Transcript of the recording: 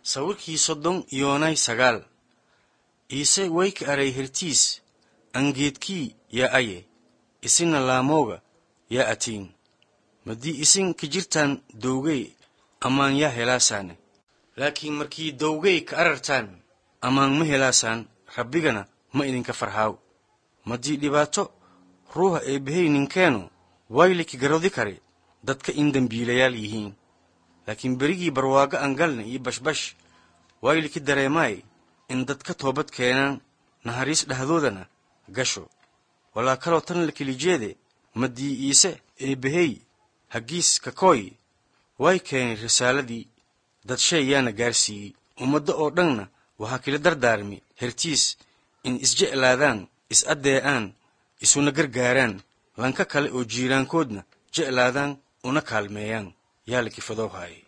sawirkii 39 Iise wayk aray hirtiis angeedkii yaa aye isina laamooga yaa atiin madii isin ka jirtaan dowgay amaan yaa helaasaane laakiin markii dowgay ka arartaan amaan ma helaasaan rabbigana ma idinka farhaaw madii dhibaato ruuha eebbahey ninkeenu wayliki garodi kare dadka in dambiilayaal yihiin laakiin berigii barwaaga aan galna iyo bashbash wayliki dareemaay in dadka toobad keenaan nahariis dhahdoodana gasho walaa kaloo tan la kelijeede madii iise eebbahey hagiis ka kooy way keenay risaaladii dad shay yaana gaarsiiyey ummadda oo dhanna waxaa kala dardaarmi hertiis in isjeclaadaan is-addeecaan isuna gargaaraan lanka kale oo jiiraankoodna jeclaadaan una kaalmeeyaan yaa la kifadoo haayay